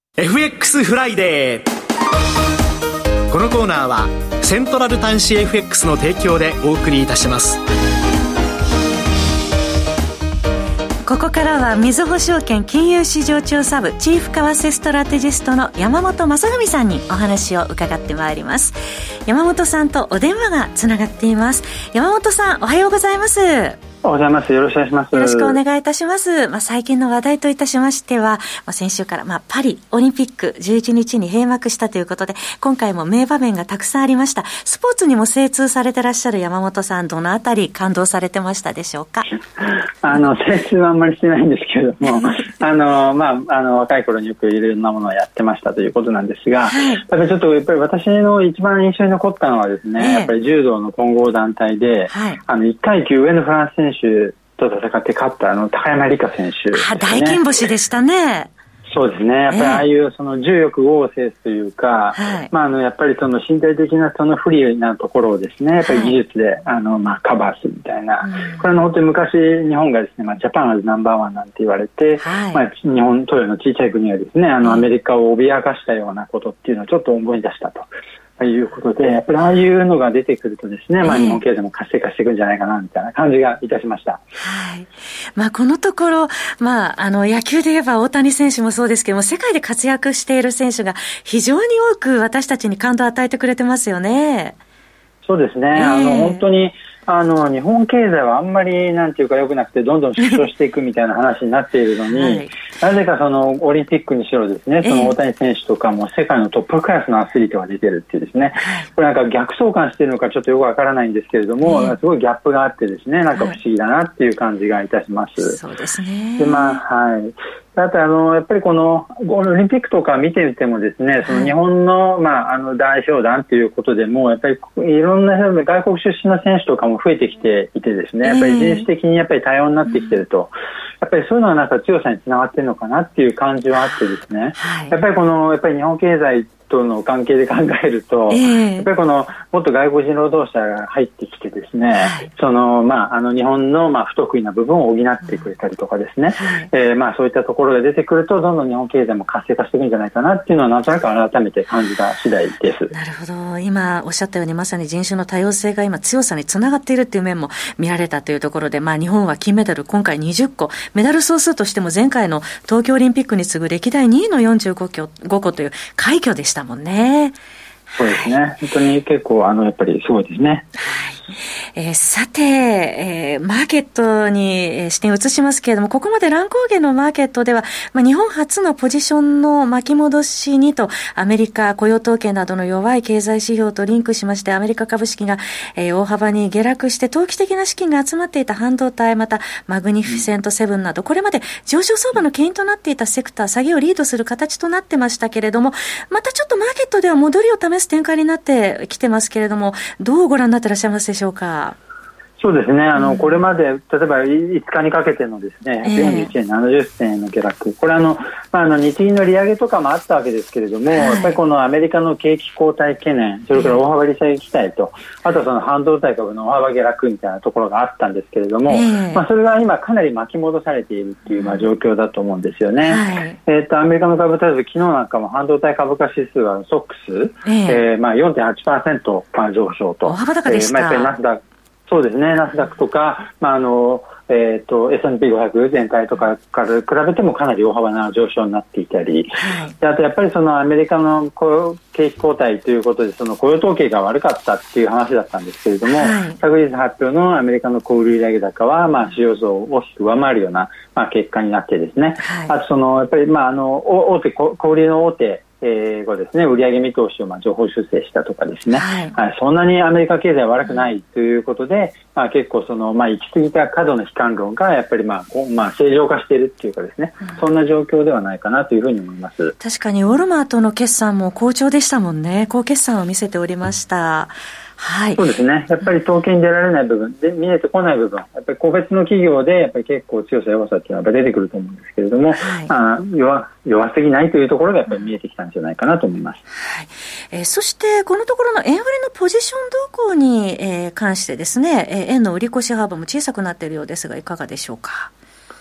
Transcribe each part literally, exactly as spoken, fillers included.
エフエックス フライデー。このコーナーはセントラル端子 エフエックス の提供でお送りいたします。 ここからはみずほ証券金融市場調査部チーフ為替ストラテジストの山本正文さんにお話を伺ってまいります。山本さんとお電話がつながっています。山本さん、おはようございます。 おはようございます。よろしくお願いします。 よろしくお願いいたします。まあ、最近の話題といたしましては、まあ、先週から、まあ、パリオリンピックじゅういちにちに閉幕したということで、今回も名場面がたくさんありました。スポーツにも精通されてらっしゃる山本さん、どのあたり感動されてましたでしょうか？ あの、精通はあんまりしてないんですけれども、あの、まあ、あの、若い頃によくいろんなものをやってましたということなんですが、はい、やっぱりちょっと、やっぱり私の一番印象に残ったのはですね、えー、やっぱり柔道の混合団体で、はい、あの、いっかいきゅう上のフランス選手と戦って勝ったあの高山理香選手、ね、 大金星でしたね。 そうですね。やっぱりああいうその重力を制すというか、はい、まああのやっぱりその身体的なその不利なところをですね、やっぱり技術で、はい、あのまあカバーするみたいな、うん、これは本当に昔日本がですね、まあジャパンアズナンバーワンなんて言われて、はい、まあ日本東洋の小さい国はですね、あのアメリカを脅かしたようなことっていうのをちょっと思い出したと。ということで、やっぱりああいうのが出てくるとですね、まあ日本経済も活性化していくんじゃないかなみたいな感じがいたしました。 はい。まあこのところ、まああの野球で言えば大谷選手もそうですけども、世界で活躍している選手が非常に多く私たちに感動を与えてくれてますよね。 そうですね。えー、あの本当にあの日本経済はあんまりなんていうか良くなくてどんどん縮小していくみたいな話になっているのに、はい、なぜかそのオリンピックにしろですね、その大谷選手とかも世界のトップクラスのアスリートが出てるっていうですね、これなんか逆相関しているのかちょっとよくわからないんですけれども、すごいギャップがあってですね、なんか不思議だなっていう感じがいたします。はい、 そうですね。 でまあはい。あとあのやっぱりこのオリンピックとか見てみてもですね、その日本のまああの代表団ということでもやっぱりいろんな外国出身の選手とかも増えてきていてですね、やっぱり人種的にやっぱり多様になってきていると、やっぱりそういうのはなんか強さにつながっているのかなっていう感じはあってですね、やっぱりこのやっぱり日本経済との関係で考えると、えー、やっぱりこのもっと外国人労働者が入ってきてですね、はい、そのまああの日本のまあ不得意な部分を補ってくれたりとかですね、はい、えー、まあそういったところが出てくるとどんどん日本経済も活性化していくんじゃないかなっていうのはなんとなく改めて感じた次第です。 なるほど。今おっしゃったようにまさに人種の多様性が今強さにつながっているっていう面も見られたというところで、まあ日本は金メダル今回にじゅっこ、メダル総数としても前回の東京オリンピックに次ぐ歴代にいのよんじゅうごこ、という快挙でしたもんね。 そうですね。はい、本当に結構あのやっぱりすごいですね。 はい。えー、さて、えー、マーケットに視点を移しますけれども、ここまで乱高下のマーケットでは、まあ、日本初のポジションの巻き戻しにと、アメリカ雇用統計などの弱い経済指標とリンクしまして、アメリカ株式が、えー、大幅に下落して、投機的な資金が集まっていた半導体、またマグニフィセントセブンなど、これまで上昇相場の牽引となっていたセクター、下げをリードする形となってましたけれども、またちょっとマーケットでは戻りを試す展開になってきてますけれども、どうご覧になっていらっしゃいますでしょうか？ そうですね。あの、うん、これまで、例えばいつかにかけてのですね、ひゃくよんじゅういちえんななじゅっせんえんの下落。これあの、まあ、あの、日銀の利上げとかもあったわけですけれども、はい、やっぱりこのアメリカの景気後退懸念、それから大幅利下げ期待と、あとはその半導体株の大幅下落みたいなところがあったんですけれども、まあ、それが今かなり巻き戻されているっていう、まあ、状況だと思うんですよね。はい、えっと、アメリカの株、例えば昨日なんかも半導体株価指数はソックス、えーえー、まあ よんてんはちパーセント 上昇と。 大幅高でした。 えー、まあ、やっぱりナスダックそうですね、ナスダックとか、まああのえー、と エスアンドピーごひゃく 全体とかから比べてもかなり大幅な上昇になっていたり、はい、であとやっぱりそのアメリカの景気後退ということでその雇用統計が悪かったっていう話だったんですけれども、はい、昨日発表のアメリカの小売売上高は、まあ、市場予を大きく上回るような、まあ、結果になってですね、はい、あとそのやっぱり、まあ、あの大手小売の大手えー、がですね、売上見通しをまあ情報修正したとかですね、はいはい、そんなにアメリカ経済は悪くないということで、まあ、結構その、まあ、行き過ぎた過度の悲観論がやっぱりまあこう、まあ、正常化しているっていうかですね、うん、そんな状況ではないかなというふうに思います。 確かにウォルマートの決算も好調でしたもんね。好決算を見せておりました。はい、そうですね。やっぱり統計に出られない部分で見えてこない部分、やっぱり個別の企業でやっぱり結構強さ弱さっていうのはやっぱり出てくると思うんですけれども、はい、あ 弱, 弱すぎないというところがやっぱり見えてきたんじゃないかなと思います。 はい、えー、そしてこのところの円売りのポジション動向に、えー、関してですね、えー、円の売り越し幅も小さくなっているようですがいかがでしょうか？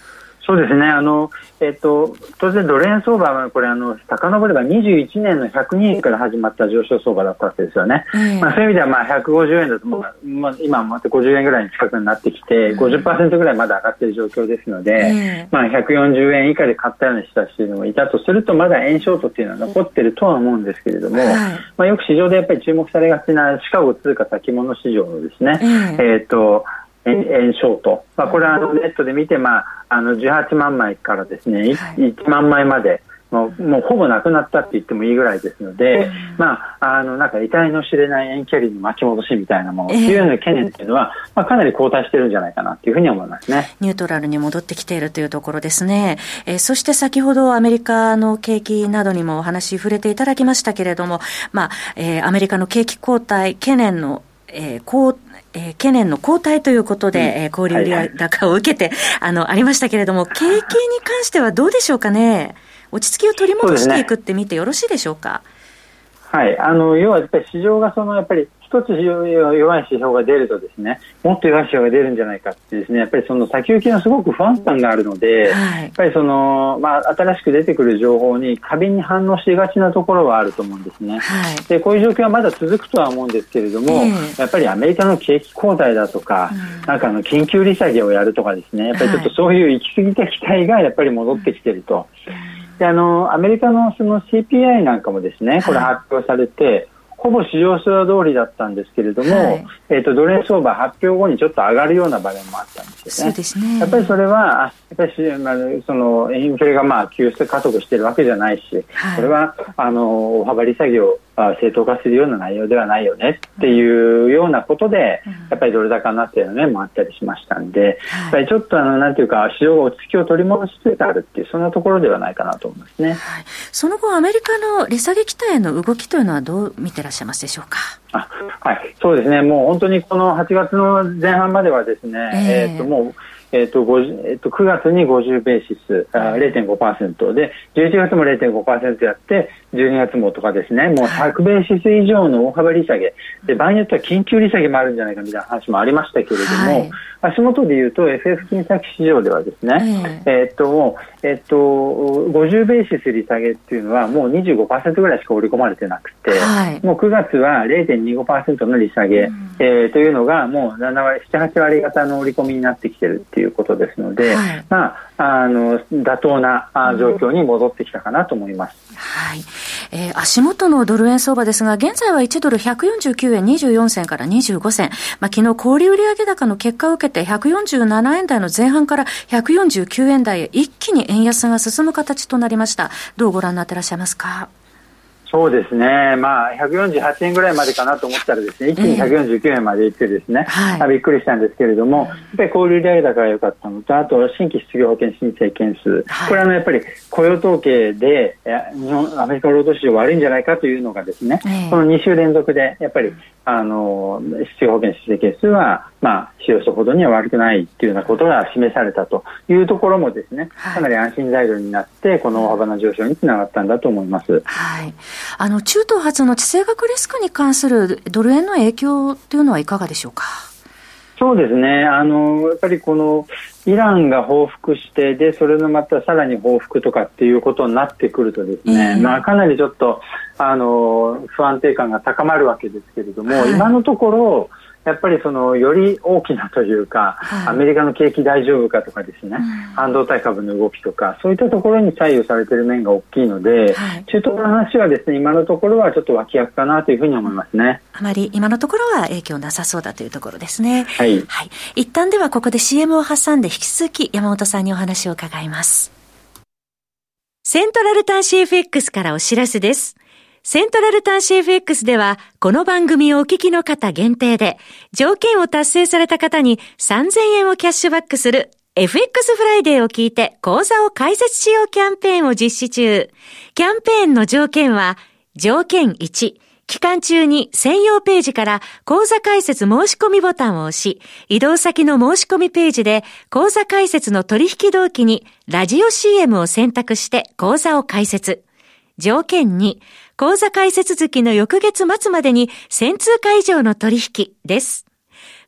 そうですね。あの、えっと、当然ドル円相場はこれあの、遡ればにじゅういちねんのひゃくにえんから始まった上昇相場だったわけですよね。えー、まあそういう意味ではまあひゃくごじゅうえんだと、まあ、今またごじゅうえんぐらいに近くになってきて、ごじゅっパーセント ぐらいまだ上がっている状況ですので、えー、まあひゃくよんじゅうえん以下で買ったような人たちというのもいたとすると、まだ円ショートっていうのは残っているとは思うんですけれども、はい、まあよく市場でやっぱり注目されがちなシカゴ通貨先物市場のですね、えー、えっと、円ショート、まあ、これはあのネットで見て、まあ、あのじゅうはちまんまいからですね、はい、いちまんまいまでもう、もうほぼなくなったって言ってもいいぐらいですので、うん、まあ、あのなんか得体の知れない円キャリーの巻き戻しみたいなもの、えー、っていうような懸念っていうのは、まあ、かなり後退してるんじゃないかなというふうに思いますね。 ニュートラルに戻ってきているというところですね。えー、そして先ほどアメリカの景気などにもお話触れていただきましたけれども、まあえー、アメリカの景気後退懸念の、えー、後えー、懸念の後退ということで、うん、えー、小売売高を受けて、はいはい、あの、ありましたけれども、景気に関してはどうでしょうかね。落ち着きを取り戻していくって見てよろしいでしょうか。 はい、あの、要はやっぱり市場がその、やっぱり一つ弱い指標が出るとですね、もっと弱い指標が出るんじゃないかってですね、やっぱりその先行きのすごく不安感があるので、はい、やっぱりその、まあ、新しく出てくる情報に過敏に反応しがちなところはあると思うんですね。はい、で、こういう状況はまだ続くとは思うんですけれども、えー、やっぱりアメリカの景気後退だとか、うん、なんかあの緊急利下げをやるとかですね、やっぱりちょっとそういう行き過ぎた期待がやっぱり戻ってきてると。で、あの、アメリカのその シーピーアイ なんかもですね、これ発表されて、はい、ほぼ市場予想通りだったんですけれども、はい、えーと、ドル円相場発表後にちょっと上がるような場面もあったんですよね。そうですね。やっぱりそれは、やっぱり、まあ、そのインフレがまあ急加速しているわけじゃないし、はい、これはあの大幅利下げを正当化するような内容ではないよねっていうようなことで、うん、やっぱりドル高になったような面もあったりしましたんで、はい、やっぱりちょっとあのなんていうか市場が落ち着きを取り戻しつつあるっていうそんなところではないかなと思いますね。はい、 その後アメリカの利下げ期待への動きというのはどう見てらっしゃいますでしょうか。 あ、はい、そうですね。もう本当にこのはちがつの前半まではですね、えー、えーともうえーとえー、とくがつにごじゅうベーシス、あ れいてんごパーセント でじゅういちがつも れいてんごパーセント やってじゅうにがつもとかですね、もうひゃくベーシス以上の大幅利下げで、場合によっては緊急利下げもあるんじゃないかみたいな話もありましたけれども、はい、足元でいうと エフエフ 金先市場ではですね、えー、えー、ともう、えー、とごじゅうベーシス利下げっていうのはもう にじゅうごパーセント ぐらいしか織り込まれてなくて、はい、もうくがつは れいてんにごパーセント の利下げ、うん、えー、というのがもうななわり、なな、はちわり方の織り込みになってきてるっていうことですので、はい、まあ、あの妥当な状況に戻ってきたかなと思います。 うん、はい、えー、足元のドル円相場ですが、現在はいちドルひゃくよんじゅうきゅうえんにじゅうよんせんからにじゅうごせん、まあ、昨日小売売上高の結果を受けてひゃくよんじゅうななえん台の前半からひゃくよんじゅうきゅうえん台へ一気に円安が進む形となりました。どうご覧になっていらっしゃいますか。 そうですね、まあ、ひゃくよんじゅうはちえんぐらいまでかなと思ったらですね、一気にひゃくよんじゅうきゅうえんまで行ってですね、えーはい、びっくりしたんですけれども、やっぱり小売売上高が良かったのと、あと新規失業保険申請件数、はい、これはのやっぱり雇用統計で日本アメリカ労働市場悪いんじゃないかというのがですね、えー、このに週連続でやっぱりあの失業保険申請件数はまあ市場予想ほどには悪くないというようなことが示されたというところもですね、かなり安心材料になってこの大幅な上昇につながったんだと思います。 はい、あの中東発の地政学リスクに関するドル円の影響というのはいかがでしょうか。 そうですね、あのやっぱりこのイランが報復してでそれのまたさらに報復とかっていうことになってくるとですね、えーまあ、かなりちょっとあの不安定感が高まるわけですけれども、はい、今のところやっぱりそのより大きなというか、はい、アメリカの景気大丈夫かとかですね、うん、半導体株の動きとかそういったところに左右されている面が大きいので、はい、中東の話はですね今のところはちょっと脇役かなというふうに思いますね。 あまり今のところは影響なさそうだというところですね。 はい、 はい、一旦ではここで シーエム を挟んで引き続き山本さんにお話を伺います。セントラル端子 エフエックス からお知らせです。セントラル端子 エフエックス では、この番組をお聞きの方限定で、条件を達成された方にさんぜんえんをキャッシュバックする エフエックス フライデーを聞いて口座を開設しようキャンペーンを実施中。キャンペーンの条件は、条件いち、期間中に専用ページから口座開設申し込みボタンを押し、移動先の申し込みページで口座開設の取引同期にラジオ シーエム を選択して口座を開設。条件に、口座開設月の翌月末までにせん通貨以上の取引です。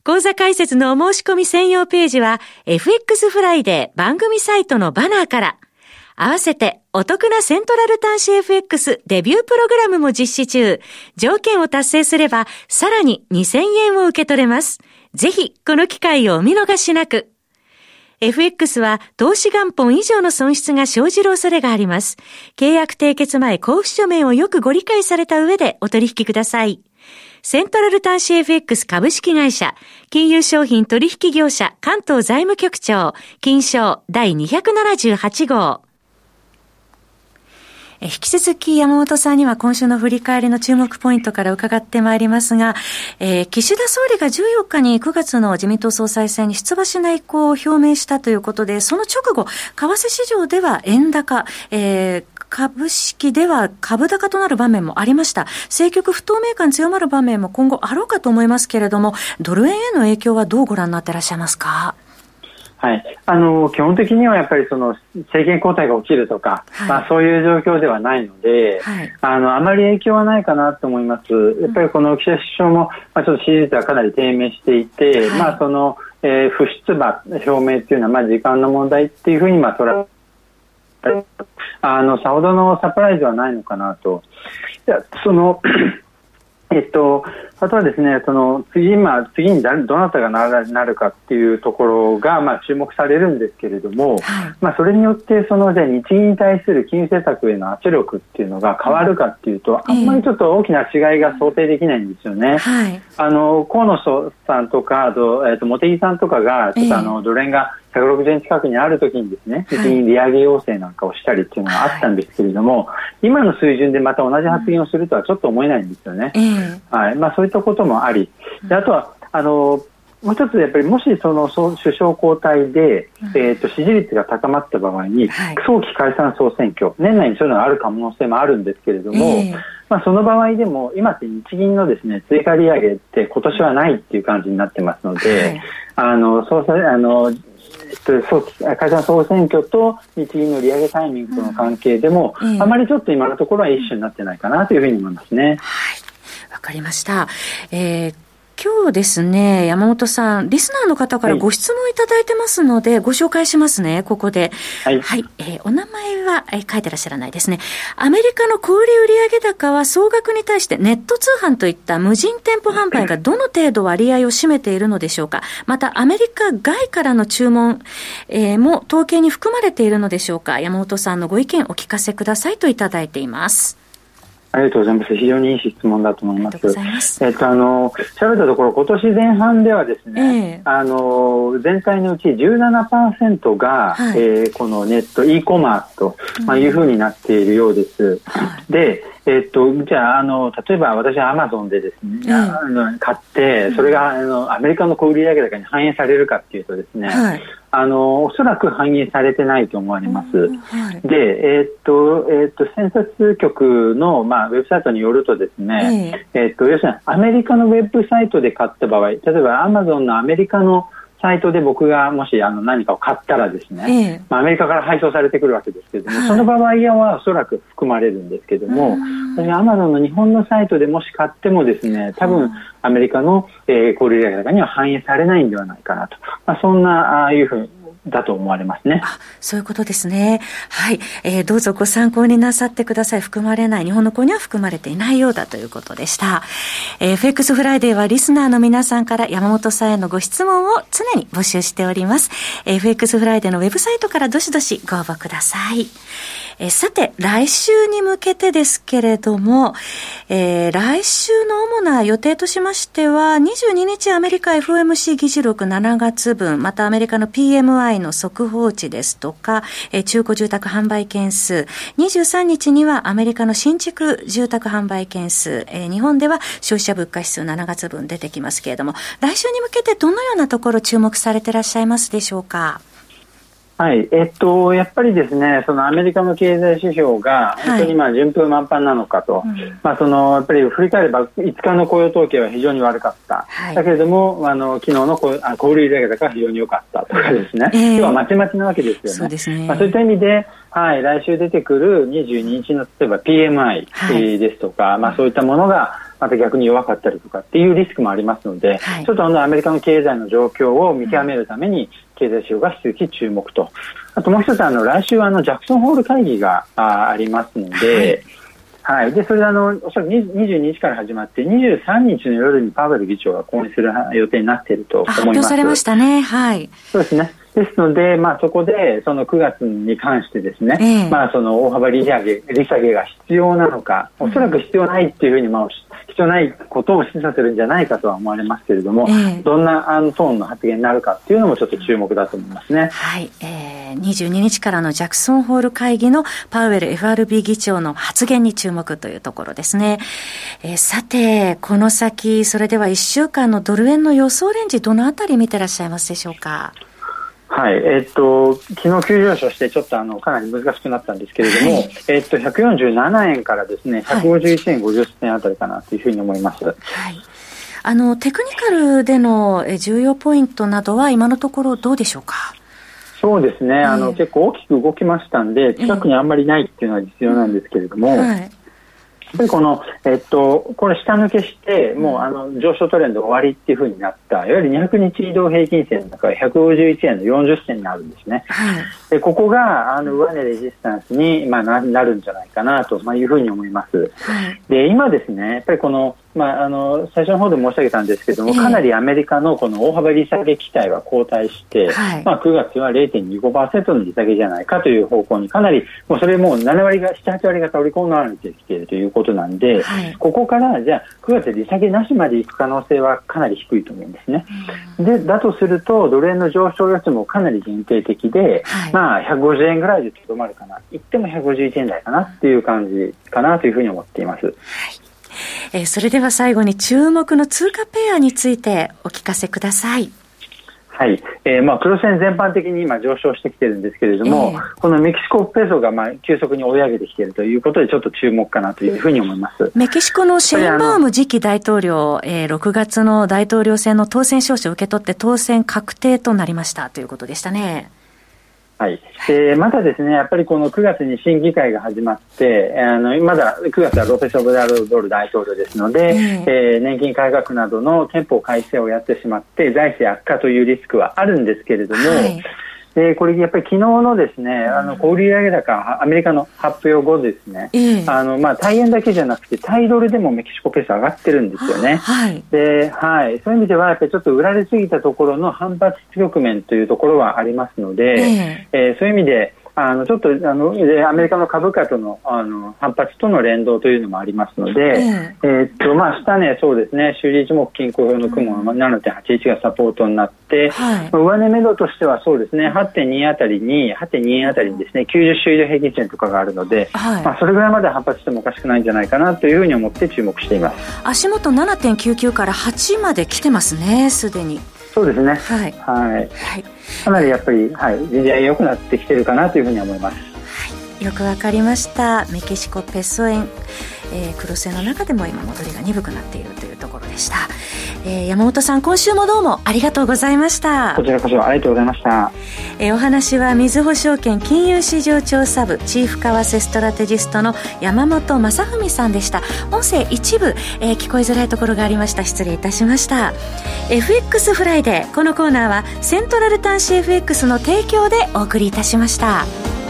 講座解説のお申し込み専用ページは エフエックス フライデー番組サイトのバナーから、合わせてお得なセントラル端子 エフエックス デビュープログラムも実施中。条件を達成すればさらににせんえんを受け取れます。ぜひこの機会をお見逃しなく。エフエックス は投資元本以上の損失が生じる恐れがあります。契約締結前交付書面をよくご理解された上でお取引ください。セントラル端子 エフエックス 株式会社、金融商品取引業者関東財務局長、金商第にひゃくななじゅうはち号。引き続き山本さんには今週の振り返りの注目ポイントから伺ってまいりますが、えー、岸田総理がじゅうよっかにくがつの自民党総裁選に出馬しない意向を表明したということで、その直後、為替市場では円高、えー株式では株高となる場面もありました。政局不透明感強まる場面も今後あろうかと思いますけれども、ドル円への影響はどうご覧になっていらっしゃいますか？ はい、あの基本的にはやっぱりその政権交代が起きるとか、はい、まあ、そういう状況ではないので、はい、あのあまり影響はないかなと思います。やっぱりこの岸田首相も、まあ、ちょっと支持率はかなり低迷していて、はい、まあその、えー、不出馬表明というのはまあ時間の問題っていうふうにまあ捉えあのさほどのサプライズはないのかなと。いやそのえっと、あとはですね、その次、まあ、次に誰どなたがなる、なるかっていうところが、まあ、注目されるんですけれども、はい、まあ、それによってそのじゃあ日銀に対する金融政策への圧力っていうのが変わるかっていうと、あんまりちょっと大きな違いが想定できないんですよね。はい、あの河野さんとかあと、えっと、茂木さんとかがちょっとあのドル円がひゃくろくじゅうえん近くにあるときにですね、日銀利上げ要請なんかをしたりっていうのがあったんですけれども、はい、今の水準でまた同じ発言をするとはちょっと思えないんですよね。うん、はい、まあ、そういったこともあり、であとはあのもう一つやっぱりもしその首相交代で、うん、えー、と支持率が高まった場合に、はい、早期解散総選挙、年内にそういうのがある可能性もあるんですけれども、えーまあ、その場合でも今って日銀のですね追加利上げって今年はないっていう感じになってますので、はい、あの総裁あの解散総選挙と日銀の利上げタイミングとの関係でも、うんえー、あまりちょっと今のところは一緒になってないかなというふうに思いますね。 はい、わかりました。えー今日ですね、山本さん、リスナーの方からご質問いただいてますので、はい、ご紹介しますね、ここで。はい。はい、えー、お名前は、えー、書いてらっしゃらないですね。アメリカの小売売上高は総額に対してネット通販といった無人店舗販売がどの程度割合を占めているのでしょうか。また、アメリカ外からの注文、えー、も統計に含まれているのでしょうか。山本さんのご意見お聞かせくださいといただいています。 ありがとうございます。非常にいい質問だと思います。ありがとうございます。えっと、あの、調べたところ、今年前半ではですね、えー、あの、全体のうち じゅうななパーセント が、はい、えー、このネット、e コマースと、まあ、いうふうになっているようです。うん、で、えっと、じゃあ、あの、例えば私はアマゾンでですね、えー、あの買って、それが、あの、アメリカの小売上高に反映されるかっていうとですね、はい、あの、おそらく反映されてないと思われます。はい、で、えー、っと、えー、っと、センサス局の、まあ、ウェブサイトによるとですね、えー、えー、っと、要するにアメリカのウェブサイトで買った場合、例えばアマゾンのアメリカのサイトで僕がもしあの何かを買ったらですね、えーまあ、アメリカから配送されてくるわけですけれども、はい、その場合はおそらく含まれるんですけれども、アマゾンの日本のサイトでもし買ってもですね、多分アメリカの、えー、小売上高には反映されないんではないかなと、まあ、そんなああいうふうにだと思われますね。 あ、そういうことですね。はい、えー、どうぞご参考になさってください。含まれない、日本の子には含まれていないようだということでした。えー、エフエックス フライデーはリスナーの皆さんから山本さんへのご質問を常に募集しております。エフエックス フライデーのウェブサイトからどしどしご応募ください。えー、さて、来週に向けてですけれども、えー、来週の主な予定としましては、にじゅうににちアメリカ エフオーエムシー 議事録しちがつぶん、またアメリカの ピーエムアイ の速報値ですとか、えー、中古住宅販売件数、にじゅうさんにちにはアメリカの新築住宅販売件数、えー、日本では消費者物価指数しちがつぶん出てきますけれども、来週に向けてどのようなところ注目されていらっしゃいますでしょうか。 はい、えっと、やっぱりですね、そのアメリカの経済指標が本当にまあ順風満帆なのかと、はい、まあ、そのやっぱり振り返ればいつかの雇用統計は非常に悪かった、はい、だけれどもあの昨日の小売上高が非常に良かったとかですね、えー、要はまちまちなわけですよね。そうですね、まあ、そういった意味で、はい、来週出てくるにじゅうににちの例えば ピーエムアイ ですとか、はい、まあ、そういったものがまた逆に弱かったりとかっていうリスクもありますので、はい、ちょっとあのアメリカの経済の状況を見極めるために経済指標が引き続き注目と、あともう一つあの来週はあのジャクソンホール会議が あ, ありますので、はいはい、でそれであのおそらくにじゅうににちから始まってにじゅうさんにちの夜にパウエル議長が講演する予定になっていると思います。 発表されましたね。はい。 そうですね。ですので、まあ、そこでそのくがつに関してですね、えーまあ、その大幅利上げ、利下げが必要なのか、おそらく必要ないっていうふうに、まあ、必要ないことを示唆するんじゃないかとは思われますけれども、えー、どんなあのトーンの発言になるかっていうのもちょっと注目だと思いますね。 はい、えー、にじゅうににちからのジャクソンホール会議のパウエル エフアールビー 議長の発言に注目というところですね。えー、さて、この先、それではいっしゅうかんのドル円の予想レンジ、どのあたり見てらっしゃいますでしょうか。 はい、えー、っと昨日急上昇してちょっとあのかなり難しくなったんですけれども、はい、えー、っとひゃくよんじゅうななえんからですねひゃくごじゅういちえんごじゅっせんあたりかなというふうに思います。はい、 あのテクニカルでの重要ポイントなどは今のところどうでしょうか。 そうですね、あの、えー、結構大きく動きましたんで近くにあんまりないっていうのは必要なんですけれども、えーはい、やっぱりこの、えっと、これ下抜けしてもうあの上昇トレンド終わりっていう風になったいわゆるにひゃくにち移動平均線の中でひゃくごじゅういちえんのよんじゅっせんになるんですね。はい、でここがあの上値レジスタンスに、まあ、な, なるんじゃないかなと、まあ、いうふうに思います。はい、で今ですねやっぱりこのまあ、あの最初の方で申し上げたんですけども、かなりアメリカのこの大幅利下げ期待は後退して、はい、まあ、くがつは れいてんにごパーセント の利下げじゃないかという方向にかなりもうそれもうななわりがなな、はちわりが織り込まれてきているということなんで、はい、ここからじゃあくがつで利下げなしまでいく可能性はかなり低いと思うんですね。うん、でだとするとドル円の上昇予想もかなり限定的で、はい、まあ、ひゃくごじゅうえんぐらいでとどまるかな、いってもひゃくごじゅういちえん台かなっていう感じかなというふうに思っています。はい、 えー、それでは最後に注目の通貨ペアについてお聞かせください。 はい、えーまあ、黒線全般的に今上昇してきてるんですけれども、えー、このメキシコペソがまあ急速に追い上げてきているということでちょっと注目かなというふうに思います。 メキシコのシェーンバーム次期大統領、えー、ろくがつの大統領選の当選証書を受け取って当選確定となりましたということでしたね。 はい、でまだですねやっぱりこのくがつに審議会が始まってあのまだくがつはロペス・オブラドル大統領ですので、えーえー、年金改革などの憲法改正をやってしまって財政悪化というリスクはあるんですけれども、はい、でこれやっぱり昨日のですねあの小売上高アメリカの発表後ですね、えーあのまあ、対円だけじゃなくて対ドルでもメキシコペソ上がってるんですよね。はい、ではい、そういう意味ではやっぱりちょっと売られすぎたところの反発局面というところはありますので、えーえー、そういう意味であのちょっとあのアメリカの株価との、あの反発との連動というのもありますので、えーえーっとまあ、下値そうですね週次一目均衡表の雲の ななてんはちいち がサポートになって、はい、上値目処としてはそうですね はちてんに あたりに はちてんに 円あたりにですねきゅうじゅう週移動平均線とかがあるので、はい、まあ、それぐらいまで反発してもおかしくないんじゃないかなというふうに思って注目しています。 足元 ななてんきゅうきゅう からはちまで来てますねすでに。 そうですね、はいはいはい、かなりやっぱり、はい、時代良くなってきてるかなというふうに思います。 はい、よくわかりました。メキシコペソ円、えー、黒線の中でも今戻りが鈍くなっているというところでした。えー、山本さん今週もどうもありがとうございました。 こちらこそありがとうございました。 えー、お話はみずほ証券金融市場調査部チーフ為替ストラテジストの山本正文さんでした。音声一部、えー、聞こえづらいところがありました。失礼いたしました。 エフエックス フライデー、このコーナーはセントラル端子 エフエックス の提供でお送りいたしました。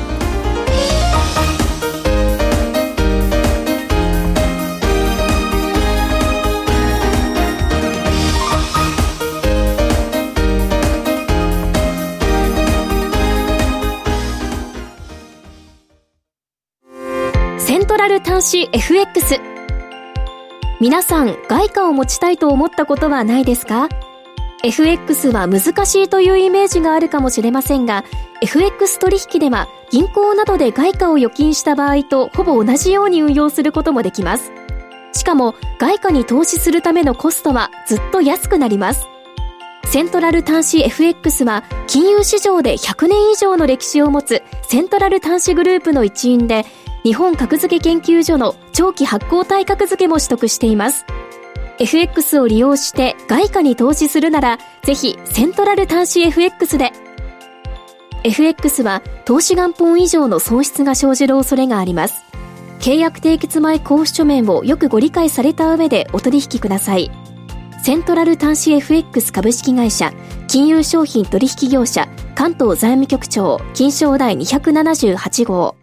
セントラル端子 エフエックス。 皆さん外貨を持ちたいと思ったことはないですか？ エフエックス は難しいというイメージがあるかもしれませんが、 エフエックス 取引では銀行などで外貨を預金した場合とほぼ同じように運用することもできます。しかも外貨に投資するためのコストはずっと安くなります。セントラル端子 エフエックス は金融市場でひゃくねん以上の歴史を持つセントラル端子グループの一員で、日本格付け研究所の長期発行体格付けも取得しています。 エフエックス を利用して外貨に投資するならぜひセントラル端子 エフエックス で。 エフエックス は投資元本以上の損失が生じる恐れがあります。 契約締結前交付書面をよくご理解された上でお取引ください。セントラル端子 エフエックス 株式会社、金融商品取引業者、関東財務局長、金商第にひゃくななじゅうはち号。